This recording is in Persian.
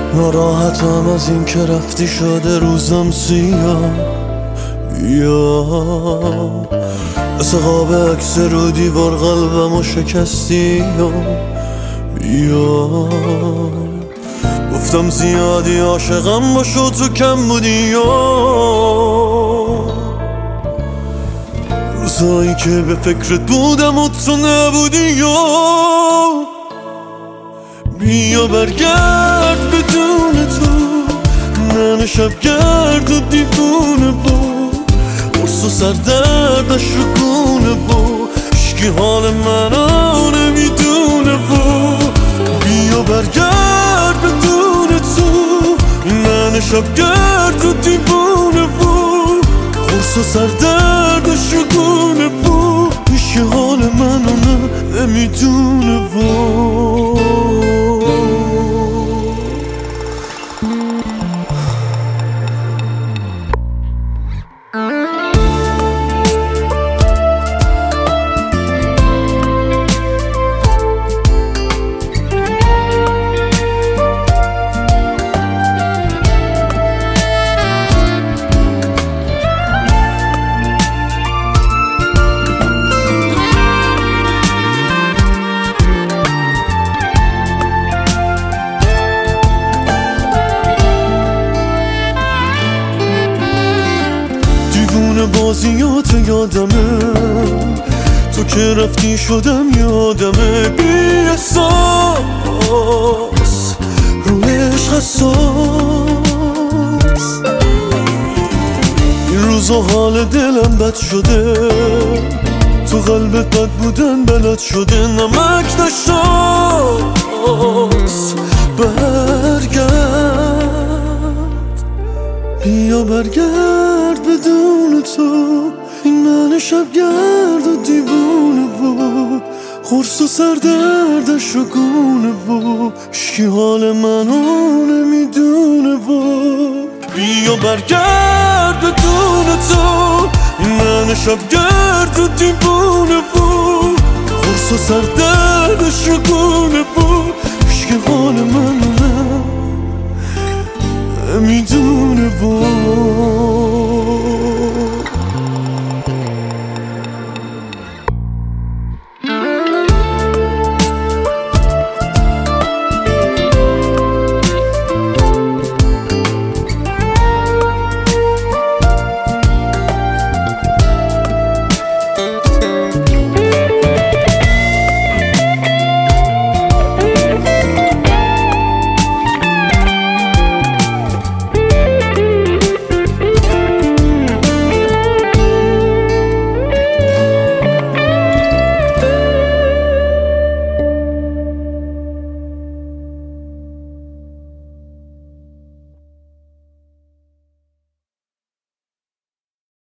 ناراحتم از این که رفتی شده روزم سیاه. بیا مثل قاب عکس رو دیوار قلبمو شکستی. بیا گفتم زیادی عاشقم باشو تو کم بودی. روزایی که به فکرت بودم و تو نبودی. بیا برگرد بدون تو، من شبگرد و دیوونه بود، قرص و سردردش رو گونه بود، عشقی حال منو نمیدونه بود. بیا برگرد بدون تو، من شبگرد و دیوونه بود، قرص و سردردش رو گونه بود، عشقی حال منو نمیدونه بود. بازیات یادمه، تو که رفتی شدم یادمه. بی احساس روی عشق حساس، این روزا حال دلم بد شده، تو قلبت بد بودن بلد شده. نمک نشاس برگرد، بیا برگرد بدون تو، این من شبگرد و دیوونه بود، قرص و سردردش رو گونه بود، عشقی حال منو نمیدونه بود. بیا برگرد بدون تو، این من شبگرد و دیوونه بود، قرص و سردردش رو گونه بود،